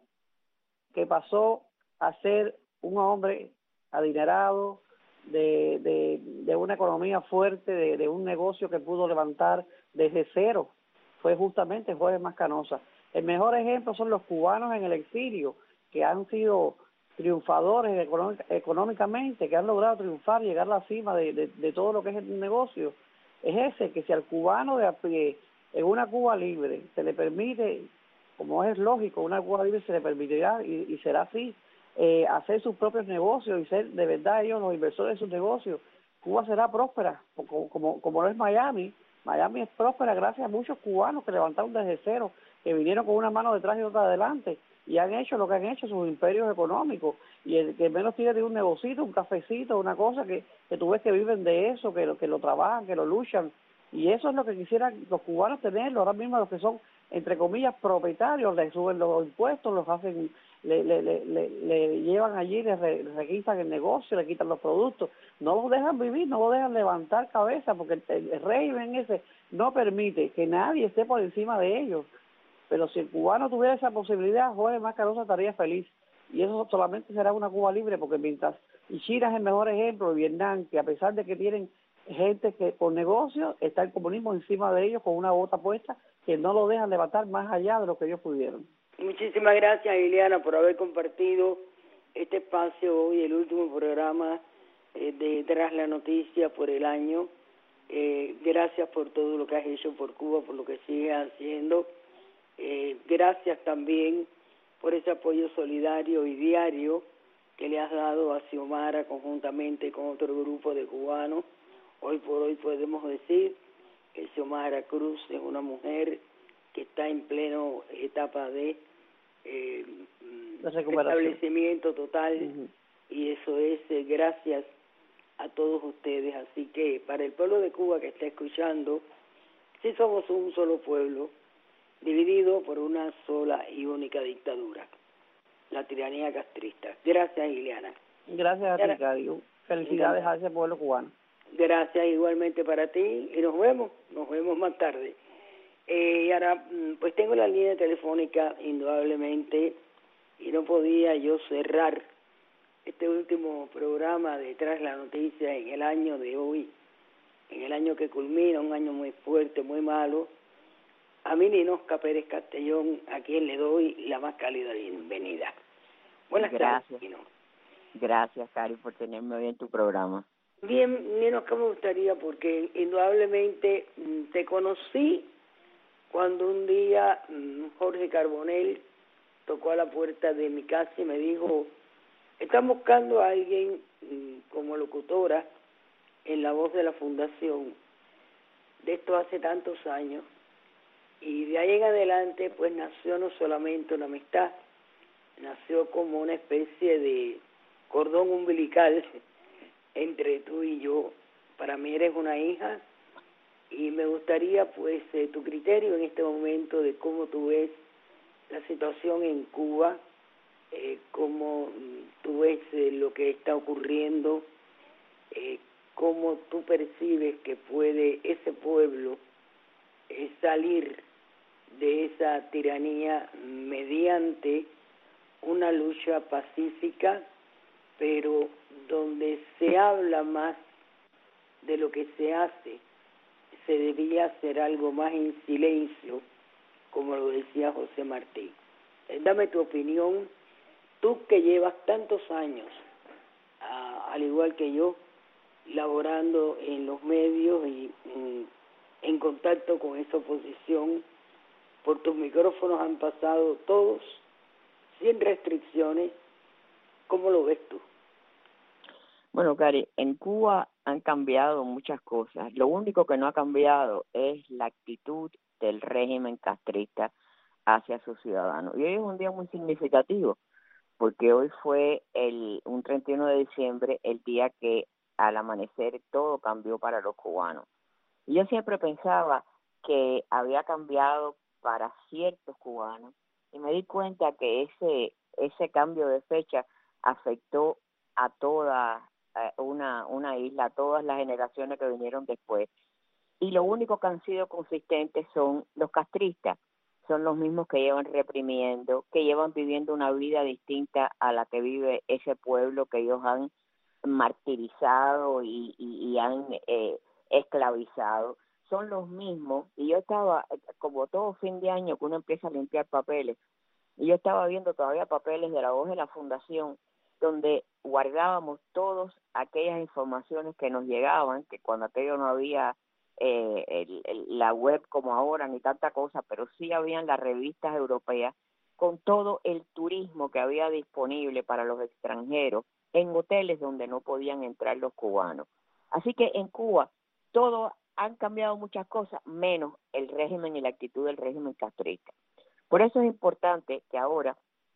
que pasó a ser un hombre adinerado, de, de, de una economía fuerte, de, de un negocio que pudo levantar desde cero, fue justamente Jorge Mascanosa. El mejor ejemplo son los cubanos en el exilio, que han sido triunfadores económicamente, que han logrado triunfar, llegar a la cima de, de, de todo lo que es el negocio. Es ese, que si al cubano de a pie, en una Cuba libre, se le permite, como es lógico, una Cuba libre se le permitirá, y, y será así, eh, hacer sus propios negocios y ser de verdad ellos los inversores de sus negocios, Cuba será próspera, como, como, como lo es Miami. Miami es próspera gracias a muchos cubanos que levantaron desde cero, que vinieron con una mano detrás y otra adelante, y han hecho lo que han hecho, sus imperios económicos, y el que menos tiene de un negocito, un cafecito, una cosa que, que tú ves que viven de eso, que lo, que lo trabajan, que lo luchan, y eso es lo que quisieran los cubanos tenerlo. Ahora mismo los que son, entre comillas, propietarios, les suben los impuestos, los hacen, le, le, le, le, le llevan allí, les re, requisan el negocio, le quitan los productos, no los dejan vivir, no los dejan levantar cabeza, porque el, el, el régimen ese no permite que nadie esté por encima de ellos. Pero si el cubano tuviera esa posibilidad, Jorge Mascanosa estaría feliz. Y eso solamente será una Cuba libre, porque mientras, y China es el mejor ejemplo, Vietnam, que a pesar de que tienen gente que con negocios, está el comunismo encima de ellos con una bota puesta, que no lo dejan levantar más allá de lo que ellos pudieron. Muchísimas gracias, Ileana, por haber compartido este espacio hoy, el último programa eh, de Tras la Noticia por el año. Eh, gracias por todo lo que has hecho por Cuba, por lo que sigues haciendo. Eh, gracias también por ese apoyo solidario y diario que le has dado a Xiomara conjuntamente con otro grupo de cubanos. Hoy por hoy podemos decir que Xiomara Cruz es una mujer que está en pleno etapa de, eh, de restablecimiento total, uh-huh. Y eso es eh, gracias a todos ustedes. Así que para el pueblo de Cuba que está escuchando, sí somos un solo pueblo, dividido por una sola y única dictadura, la tiranía castrista. Gracias, Ileana. Gracias a ti, Cadio. Felicidades a ese pueblo cubano. Gracias igualmente para ti, y nos vemos, nos vemos más tarde. Eh, y ahora, pues tengo la línea telefónica, indudablemente, y no podía yo cerrar este último programa de Tras la Noticia en el año de hoy en el año que culmina, un año muy fuerte, muy malo, a mí Ninosca Pérez Castellón, a quien le doy la más cálida bienvenida. Buenas Gracias. tardes, Nino. Gracias, Cari, por tenerme hoy en tu programa. Bien, Ninosca, me gustaría, porque indudablemente te conocí cuando un día Jorge Carbonell tocó a la puerta de mi casa y me dijo, están buscando a alguien como locutora en La Voz de la Fundación. De esto hace tantos años. Y de ahí en adelante, pues nació no solamente una amistad, nació como una especie de cordón umbilical entre tú y yo. Para mí eres una hija y me gustaría, pues, eh, tu criterio en este momento de cómo tú ves la situación en Cuba, eh, cómo tú ves eh, lo que está ocurriendo, eh, cómo tú percibes que puede ese pueblo eh, salir de esa tiranía mediante una lucha pacífica, pero donde se habla más de lo que se hace, se debía hacer algo más en silencio, como lo decía José Martí. Eh, dame tu opinión, tú que llevas tantos años, a, al igual que yo, laborando en los medios y mm, en contacto con esa oposición. Por tus micrófonos han pasado todos, sin restricciones. ¿Cómo lo ves tú? Bueno, Cari, en Cuba han cambiado muchas cosas. Lo único que no ha cambiado es la actitud del régimen castrista hacia sus ciudadanos. Y hoy es un día muy significativo, porque hoy fue el un treinta y uno de diciembre, el día que al amanecer todo cambió para los cubanos. Y yo siempre pensaba que había cambiado para ciertos cubanos y me di cuenta que ese ese cambio de fecha afectó a toda eh, una una isla, a todas las generaciones que vinieron después. Y lo único que han sido consistentes son los castristas, son los mismos que llevan reprimiendo, que llevan viviendo una vida distinta a la que vive ese pueblo que ellos han martirizado y, y, y han eh, esclavizado. Son los mismos, y yo estaba, como todo fin de año que uno empieza a limpiar papeles, y yo estaba viendo todavía papeles de La Voz de la Fundación, donde guardábamos todas aquellas informaciones que nos llegaban, que cuando aquello no había eh, el, el, la web como ahora, ni tanta cosa, pero sí habían las revistas europeas, con todo el turismo que había disponible para los extranjeros, en hoteles donde no podían entrar los cubanos. Así que en Cuba, todo han cambiado muchas cosas, menos el régimen y la actitud del régimen castrista. Por eso es importante que ahora,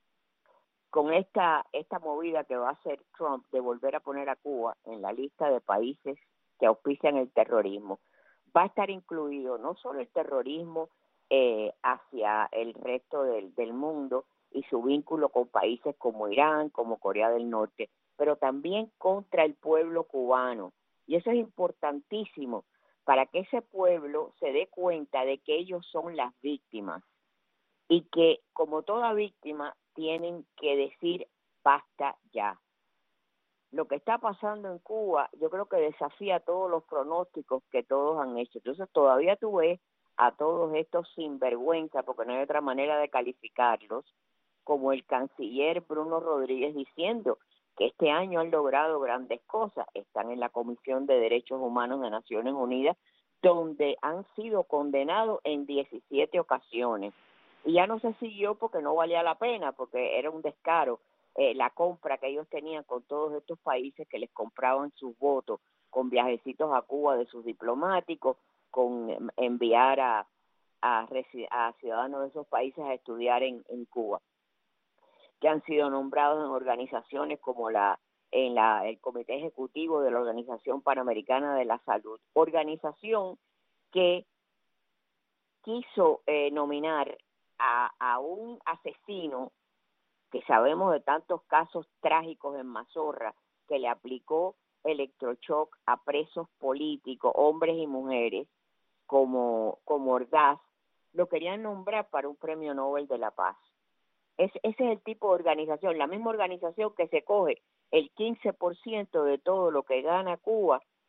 con esta esta movida que va a hacer Trump de volver a poner a Cuba en la lista de países que auspician el terrorismo, va a estar incluido no solo el terrorismo eh, hacia el resto del, del mundo y su vínculo con países como Irán, como Corea del Norte, pero también contra el pueblo cubano. Y eso es importantísimo, para que ese pueblo se dé cuenta de que ellos son las víctimas y que, como toda víctima, tienen que decir basta ya. Lo que está pasando en Cuba, yo creo que desafía todos los pronósticos que todos han hecho. Entonces, todavía tú ves a todos estos sinvergüenza, porque no hay otra manera de calificarlos, como el canciller Bruno Rodríguez diciendo que este año han logrado grandes cosas. Están en la Comisión de Derechos Humanos de Naciones Unidas, donde han sido condenados en diecisiete ocasiones. Y ya no se siguió porque no valía la pena, porque era un descaro eh, la compra que ellos tenían con todos estos países que les compraban sus votos, con viajecitos a Cuba de sus diplomáticos, con eh, enviar a, a, a ciudadanos de esos países a estudiar en, en Cuba, que han sido nombrados en organizaciones como la en la el Comité Ejecutivo de la Organización Panamericana de la Salud, organización que quiso eh, nominar a, a un asesino que sabemos de tantos casos trágicos en Mazorra, que le aplicó electroshock a presos políticos, hombres y mujeres, como, como Ordaz, lo querían nombrar para un premio Nobel de la Paz. Es, ese es el tipo de organización, la misma organización que se coge el quince por ciento de todo lo que gana Cuba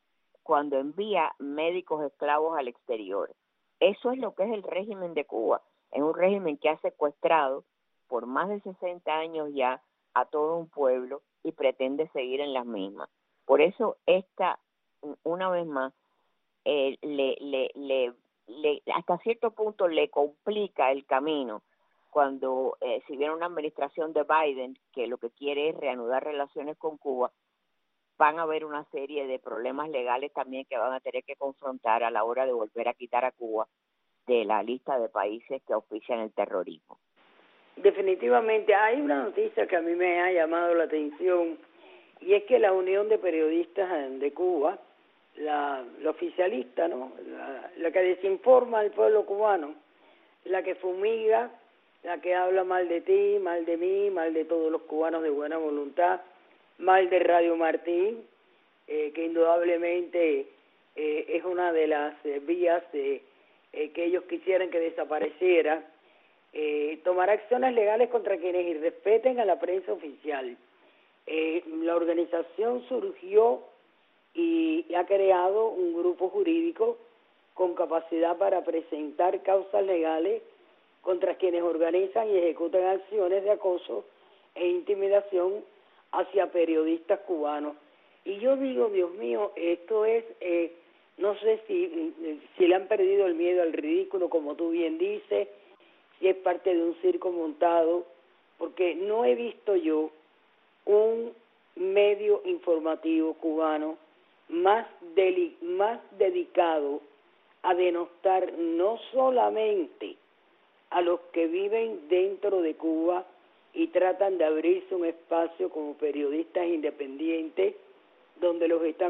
cuando envía médicos esclavos al exterior. Eso es lo que es el régimen de Cuba. Es un régimen que ha secuestrado por más de sesenta años ya a todo un pueblo y pretende seguir en las mismas. Por eso esta, una vez más, eh, le, le, le, le, hasta cierto punto le complica el camino cuando, eh, si viene una administración de Biden que lo que quiere es reanudar relaciones con Cuba, van a haber una serie de problemas legales también que van a tener que confrontar a la hora de volver a quitar a Cuba de la lista de países que auspician el terrorismo. Definitivamente, hay una noticia que a mí me ha llamado la atención, y es que la Unión de Periodistas de Cuba, la, la oficialista, ¿no? La, la que desinforma al pueblo cubano, la que fumiga, la que habla mal de ti, mal de mí, mal de todos los cubanos de buena voluntad, mal de Radio Martín, eh, que indudablemente eh, es una de las eh, vías eh, eh, que ellos quisieran que desapareciera, eh, tomar acciones legales contra quienes irrespeten a la prensa oficial. Eh, la organización surgió y, y ha creado un grupo jurídico con capacidad para presentar causas legales contra quienes organizan y ejecutan acciones de acoso e intimidación hacia periodistas cubanos. Y yo digo, Dios mío, esto es, eh, no sé si, si le han perdido el miedo al ridículo, como tú bien dices, si es parte de un circo montado, porque no he visto yo un medio informativo cubano más, deli- más dedicado a denostar no solamente a los que viven dentro de Cuba y tratan de abrirse un espacio como periodistas independientes donde los están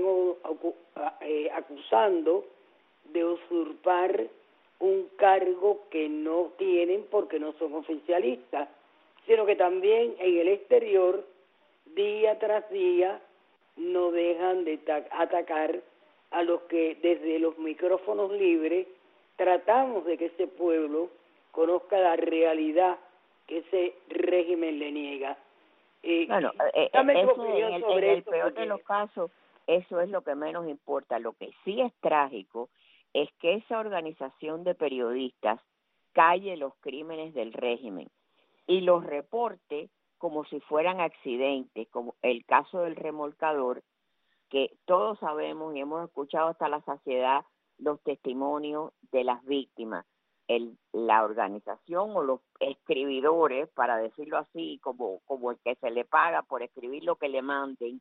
acusando de usurpar un cargo que no tienen porque no son oficialistas, sino que también en el exterior, día tras día, no dejan de atacar a los que desde los micrófonos libres tratamos de que ese pueblo conozca la realidad que ese régimen le niega. Eh, bueno, eh, dame tu eso, opinión en el, sobre en el esto, peor porque... de los casos, eso es lo que menos importa. Lo que sí es trágico es que esa organización de periodistas calle los crímenes del régimen y los reporte como si fueran accidentes, como el caso del remolcador, que todos sabemos y hemos escuchado hasta la saciedad los testimonios de las víctimas. El, la organización o los escribidores, para decirlo así, como, como el que se le paga por escribir lo que le manden,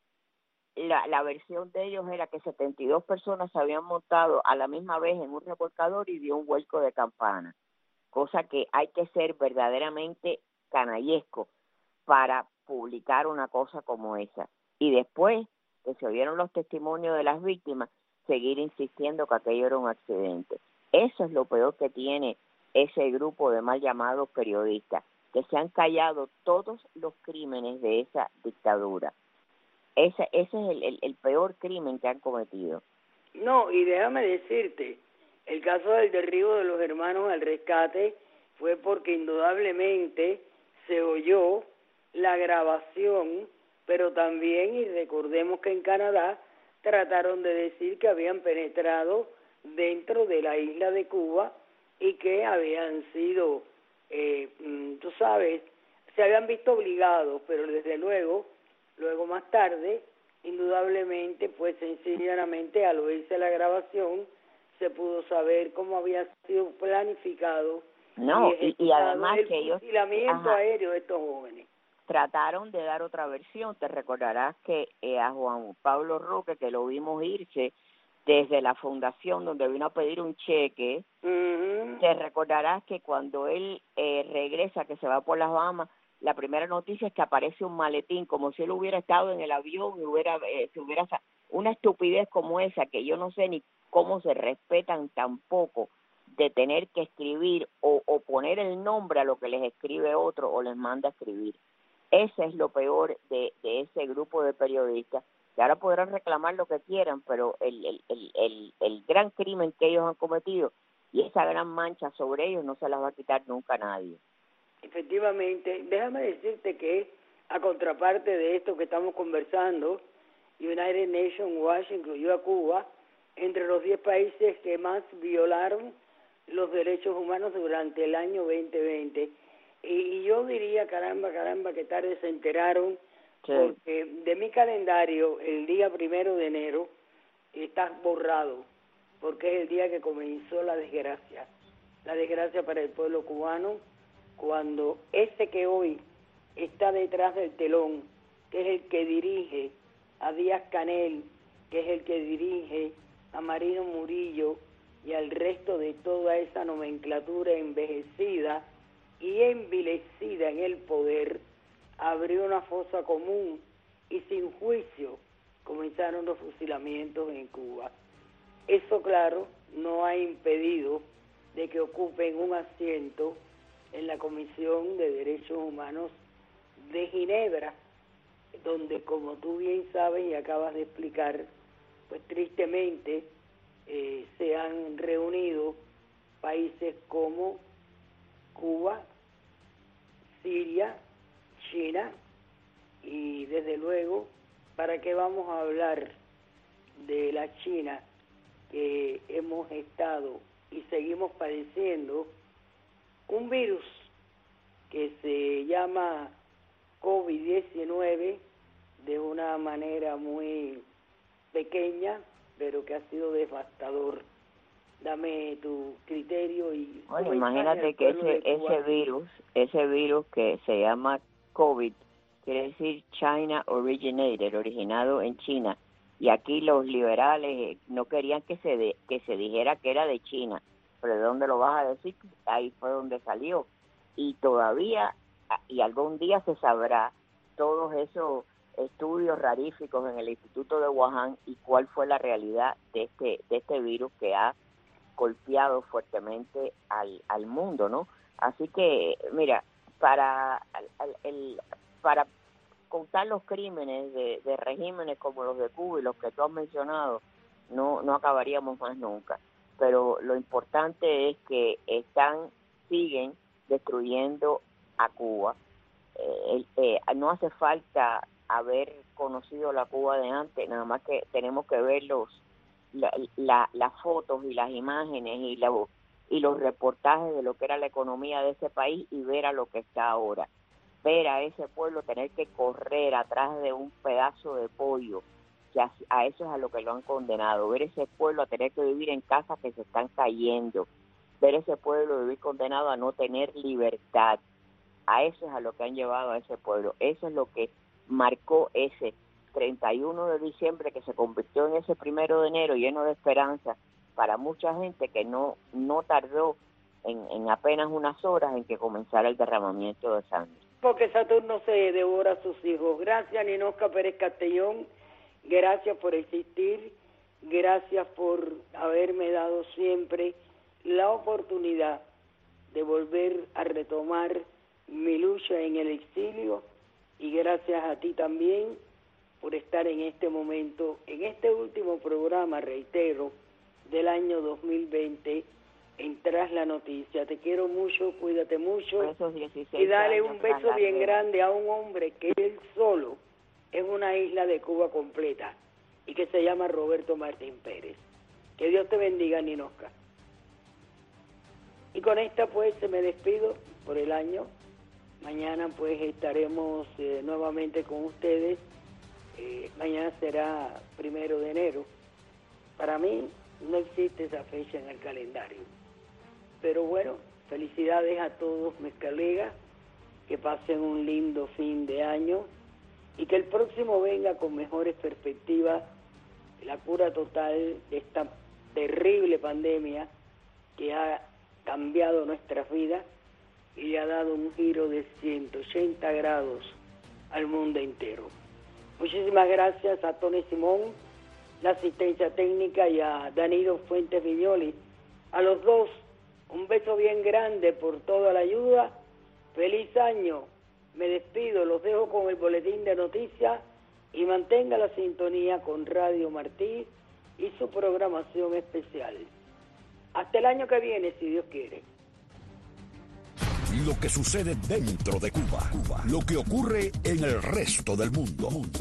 la, la versión de ellos era que setenta y dos personas se habían montado a la misma vez en un remolcador y dio un vuelco de campana, cosa que hay que ser verdaderamente canallesco para publicar una cosa como esa. Y después que se oyeron los testimonios de las víctimas, seguir insistiendo que aquello era un accidente. Eso es lo peor que tiene ese grupo de mal llamados periodistas, que se han callado todos los crímenes de esa dictadura. Ese, ese es el, el, el peor crimen que han cometido. No, y déjame decirte, el caso del derribo de los hermanos al rescate fue porque indudablemente se oyó la grabación, pero también, y recordemos que en Canadá trataron de decir que habían penetrado dentro de la isla de Cuba y que habían sido, eh, tú sabes, se habían visto obligados, pero desde luego, luego más tarde, indudablemente, pues sencillamente al oírse la grabación, se pudo saber cómo había sido planificado no, y, y, y además el que ellos fusilamiento ajá, aéreo de estos jóvenes. Trataron de dar otra versión. Te recordarás que eh, a Juan Pablo Roque, que lo vimos irse desde la fundación donde vino a pedir un cheque, uh-huh. Te recordarás que cuando él eh, regresa, que se va por las Bahamas, la primera noticia es que aparece un maletín, como si él hubiera estado en el avión y hubiera, eh, se hubiera una estupidez como esa, que yo no sé ni cómo se respetan tampoco de tener que escribir o, o poner el nombre a lo que les escribe otro o les manda a escribir. Ese es lo peor de, de ese grupo de periodistas, que ahora podrán reclamar lo que quieran, pero el, el, el, el, el gran crimen que ellos han cometido y esa gran mancha sobre ellos no se las va a quitar nunca a nadie. Efectivamente, déjame decirte que a contraparte de esto que estamos conversando, United Nations Watch incluyó a Cuba entre los diez países que más violaron los derechos humanos durante el año veinte veinte. Y, y yo diría, caramba, caramba, que tarde se enteraron, sí. Porque de mi calendario, el día primero de enero está borrado, porque es el día que comenzó la desgracia. La desgracia para el pueblo cubano, cuando ese que hoy está detrás del telón, que es el que dirige a Díaz-Canel, que es el que dirige a Marino Murillo y al resto de toda esa nomenclatura envejecida y envilecida en el poder, abrió una fosa común y sin juicio comenzaron los fusilamientos en Cuba. Eso, claro, no ha impedido de que ocupen un asiento en la Comisión de Derechos Humanos de Ginebra, donde, como tú bien sabes y acabas de explicar, pues tristemente eh, se han reunido países como Cuba, Siria, China, y desde luego, ¿para qué vamos a hablar de la China que hemos estado y seguimos padeciendo un virus que se llama COVID diecinueve de una manera muy pequeña, pero que ha sido devastador? Dame tu criterio y... Bueno, imagínate que ese ese virus, ese virus que se llama COVID, quiere decir China Originated, originado en China, y aquí los liberales no querían que se de, que se dijera que era de China, pero ¿de dónde lo vas a decir? Ahí fue donde salió, y todavía, y algún día se sabrá todos esos estudios raríficos en el Instituto de Wuhan y cuál fue la realidad de este de este virus que ha golpeado fuertemente al, al mundo, ¿no? Así que, mira, para el, el, para contar los crímenes de, de regímenes como los de Cuba y los que tú has mencionado, no no acabaríamos más nunca. Pero lo importante es que están siguen destruyendo a Cuba. Eh, eh, no hace falta haber conocido la Cuba de antes, nada más que tenemos que ver los la, la, las fotos y las imágenes y, la, y los reportajes de lo que era la economía de ese país y ver a lo que está ahora. Ver a ese pueblo tener que correr atrás de un pedazo de pollo, que a, a eso es a lo que lo han condenado. Ver ese pueblo a tener que vivir en casas que se están cayendo. Ver ese pueblo vivir condenado a no tener libertad. A eso es a lo que han llevado a ese pueblo. Eso es lo que marcó ese treinta y uno de diciembre, que se convirtió en ese primero de enero lleno de esperanza para mucha gente, que no no tardó en, en apenas unas horas en que comenzara el derramamiento de sangre. Porque Saturno se devora a sus hijos. Gracias, Ninosca Pérez Castellón. Gracias por existir. Gracias por haberme dado siempre la oportunidad de volver a retomar mi lucha en el exilio, y gracias a ti también por estar en este momento, en este último programa, reitero, del año dos mil veinte, en Tras la Noticia. Te quiero mucho, cuídate mucho, y dale un beso bien grande a un hombre que él solo es una isla de Cuba completa y que se llama Roberto Martín Pérez. Que Dios te bendiga, Ninosca. Y con esta pues me despido por el año. Mañana pues estaremos eh, nuevamente con ustedes. Eh, mañana será primero de enero. Para mí no existe esa fecha en el calendario. Pero bueno, felicidades a todos mis colegas. Que pasen un lindo fin de año. Y que el próximo venga con mejores perspectivas. La cura total de esta terrible pandemia que ha cambiado nuestras vidas y le ha dado un giro de ciento ochenta grados al mundo entero. Muchísimas gracias a Tony Simón, la asistencia técnica, y a Danilo Fuentes Viñoli. A los dos, un beso bien grande por toda la ayuda. Feliz año. Me despido, los dejo con el boletín de noticias y mantenga la sintonía con Radio Martí y su programación especial. Hasta el año que viene, si Dios quiere. Lo que sucede dentro de Cuba, Cuba, lo que ocurre en el resto del mundo.